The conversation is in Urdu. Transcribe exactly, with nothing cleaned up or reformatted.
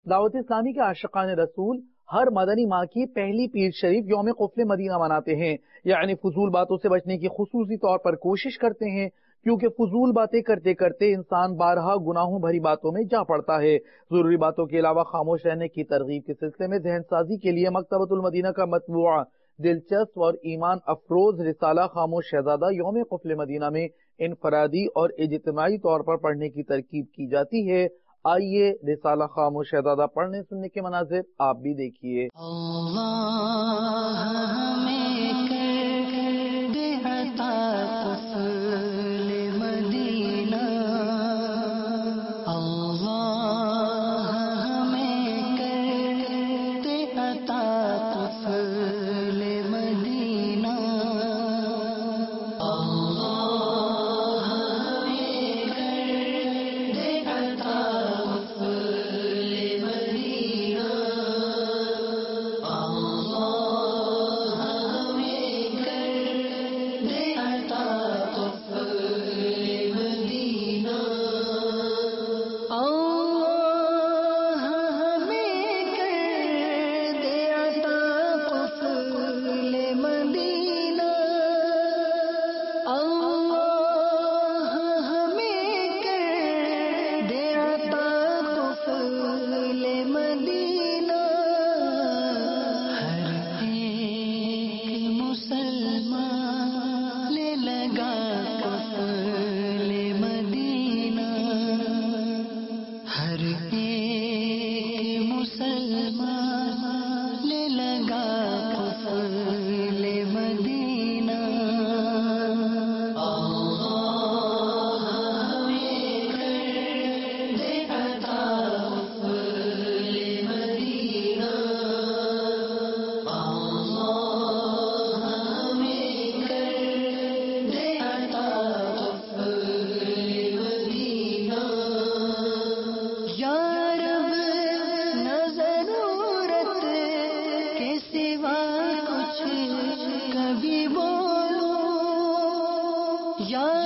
دعوت اسلامی کے عاشقان رسول ہر مدنی ماہ کی پہلی پیر شریف یوم قفل مدینہ مناتے ہیں، یعنی فضول باتوں سے بچنے کی خصوصی طور پر کوشش کرتے ہیں، کیونکہ فضول باتیں کرتے کرتے انسان بارہا گناہوں بھری باتوں میں جا پڑتا ہے۔ ضروری باتوں کے علاوہ خاموش رہنے کی ترغیب کے سلسلے میں ذہن سازی کے لیے مکتبۃ المدینہ کا مطبوعہ دلچسپ اور ایمان افروز رسالہ خاموش شہزادہ یوم قفل مدینہ میں انفرادی اور اجتماعی طور پر پڑھنے کی ترکیب کی جاتی ہے۔ آئیے رسالہ خاموش شہزادہ پڑھنے سننے کے مناظر آپ بھی دیکھیے۔ یا